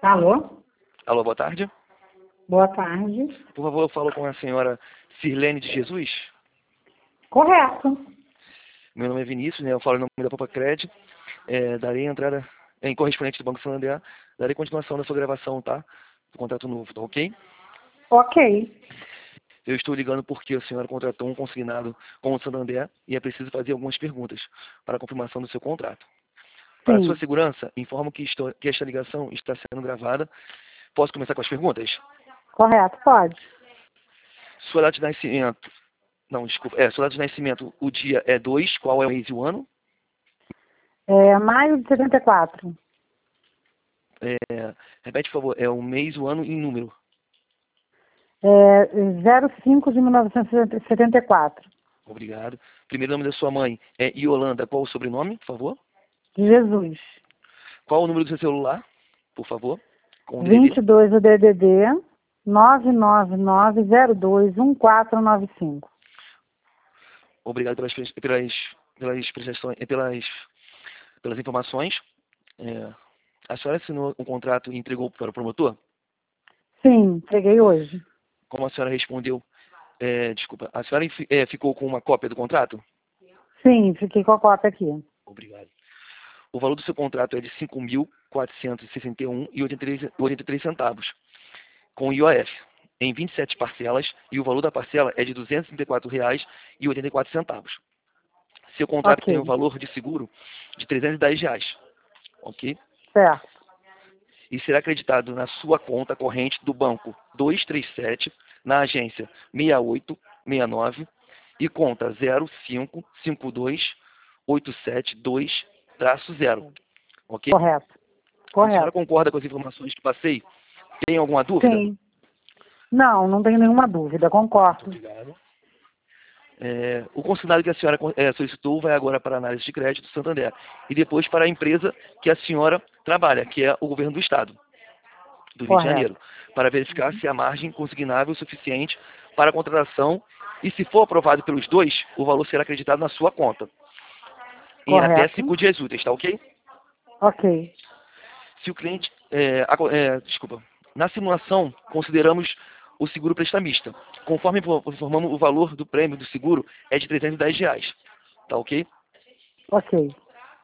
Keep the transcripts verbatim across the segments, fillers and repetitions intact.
Alô? Alô, boa tarde. Boa tarde. Por favor, eu falo com a senhora Sirlene de Jesus. Correto. Meu nome é Vinícius, né? Eu falo em nome da Papacred. É, darei entrada em correspondente do Banco Santander. Darei continuação da sua gravação, tá? Do contrato novo, tá ok? Ok. Eu estou ligando porque a senhora contratou um consignado com o Santander e é preciso fazer algumas perguntas para a confirmação do seu contrato. Para Sim. sua segurança, informo que, estou, que esta ligação está sendo gravada. Posso começar com as perguntas? Correto, pode. Sua data de nascimento. Não, desculpa. É, sua data de nascimento, o dia é dois, qual é o mês e o ano? É maio de setenta e quatro. É, repete, por favor, é o mês, o ano e número. É zero cinco de mil novecentos e setenta e quatro. Obrigado. Primeiro nome da sua mãe é Yolanda. Qual o sobrenome, por favor? De Jesus. Qual o número do seu celular, por favor? Com o D D D. vinte e dois o D D D nove nove nove zero dois um quatro nove cinco. Obrigado pelas, pelas, pelas, prestações, pelas, pelas informações. É, a senhora assinou um contrato e entregou para o promotor? Sim, peguei hoje. Como a senhora respondeu, é, desculpa, a senhora é, ficou com uma cópia do contrato? Sim, fiquei com a cópia aqui. Obrigado. O valor do seu contrato é de cinco mil quatrocentos e sessenta e um reais e oitenta e três centavos, com I O F, em vinte e sete parcelas, e o valor da parcela é de duzentos e trinta e quatro reais e oitenta e quatro centavos. Seu contrato tem um Ok. valor de seguro de trezentos e dez reais, ok? Certo. E será acreditado na sua conta corrente do banco duzentos e trinta e sete, na agência seis oito seis nove e conta zero cinco cinco dois oito sete dois zero, ok? Correto. A senhora Correto. concorda com as informações que passei? Tem alguma dúvida? Sim. Não, não tenho nenhuma dúvida, concordo. Obrigado. É, o consignado que a senhora é, solicitou vai agora para a análise de crédito do Santander e depois para a empresa que a senhora trabalha, que é o governo do Estado do Rio de Correto. Janeiro, para verificar se a margem consignável é suficiente para a contratação e, se for aprovado pelos dois, o valor será acreditado na sua conta em até Correto. cinco dias úteis, tá ok? Ok. Se o cliente, é, aco- é, desculpa, na simulação consideramos o seguro prestamista. Conforme info- informamos, o valor do prêmio do seguro é de trezentos e dez reais, tá ok? Ok.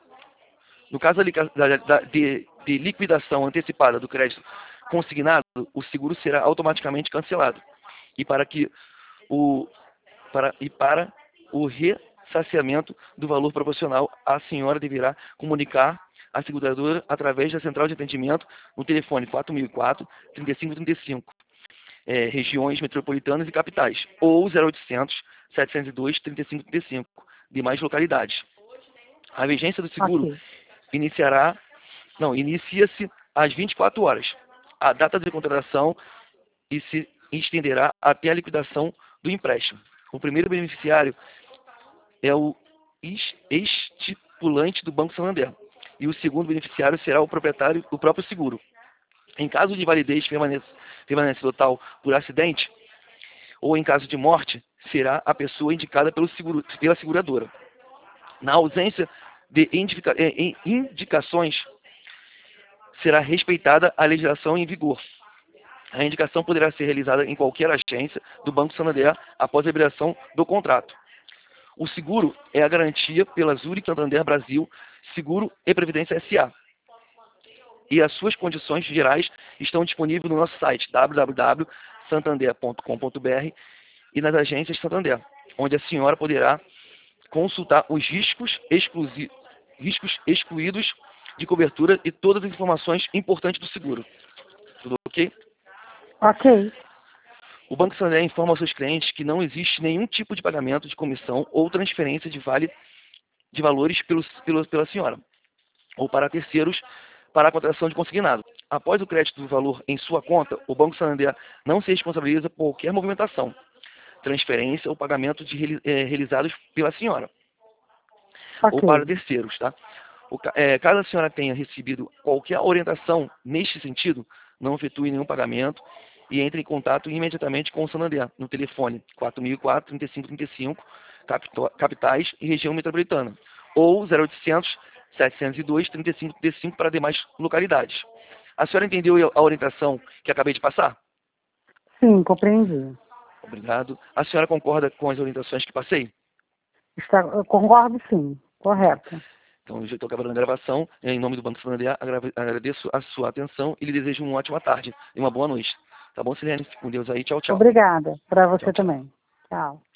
No caso da, lica- da- da- de, de liquidação antecipada do crédito consignado, o seguro será automaticamente cancelado. E para que o para, e para o ressarcimento do valor proporcional, a senhora deverá comunicar à seguradora através da central de atendimento no telefone quatro mil e quatro, trinta e cinco trinta e cinco, é, regiões metropolitanas e capitais, ou zero oitocentos, setecentos e dois, trinta e cinco trinta e cinco, demais localidades. A vigência do seguro Ok. iniciará, não, inicia-se às vinte e quatro horas. A data de contratação e se estenderá até a liquidação do empréstimo. O primeiro beneficiário é o es- estipulante do Banco Santander e o segundo beneficiário será o proprietário do próprio seguro. Em caso de validez permanece, permanece total por acidente ou em caso de morte, será a pessoa indicada pelo seguro, pela seguradora. Na ausência de indica- eh, eh, indicações, será respeitada a legislação em vigor. A indicação poderá ser realizada em qualquer agência do Banco Santander após a liberação do contrato. O seguro é a garantia pela Zurich Santander Brasil Seguro e Previdência S A. E as suas condições gerais estão disponíveis no nosso site w w w ponto santander ponto com ponto b r e nas agências Santander, onde a senhora poderá consultar os riscos, exclusi- riscos excluídos de cobertura e todas as informações importantes do seguro. Tudo ok? Ok. O Banco Santander informa aos seus clientes que não existe nenhum tipo de pagamento de comissão ou transferência de vale de valores pelo, pelo, pela senhora, ou para terceiros, para a contratação de consignado. Após o crédito do valor em sua conta, o Banco Santander não se responsabiliza por qualquer movimentação, transferência ou pagamento de, eh, realizados pela senhora, ou para Ok. terceiros, tá? O, ca- eh, caso a senhora tenha recebido qualquer orientação neste sentido, não efetue nenhum pagamento e entre em contato imediatamente com o Santander, no telefone quatro mil e quatro, trinta e cinco trinta e cinco, capito- capitais e região metropolitana, ou zero oitocentos, setecentos e dois, trinta e cinco trinta e cinco para demais localidades. A senhora entendeu a orientação que acabei de passar? Sim, compreendi. Obrigado. A senhora concorda com as orientações que passei? Está, eu concordo, sim. Correto. Então, eu já estou gravando a gravação. Em nome do Banco Santander, agra- agradeço a sua atenção e lhe desejo uma ótima tarde e uma boa noite. Tá bom, Sirene? Fique com Deus aí. Tchau, tchau. Obrigada. Para você Tchau, tchau. também. Tchau.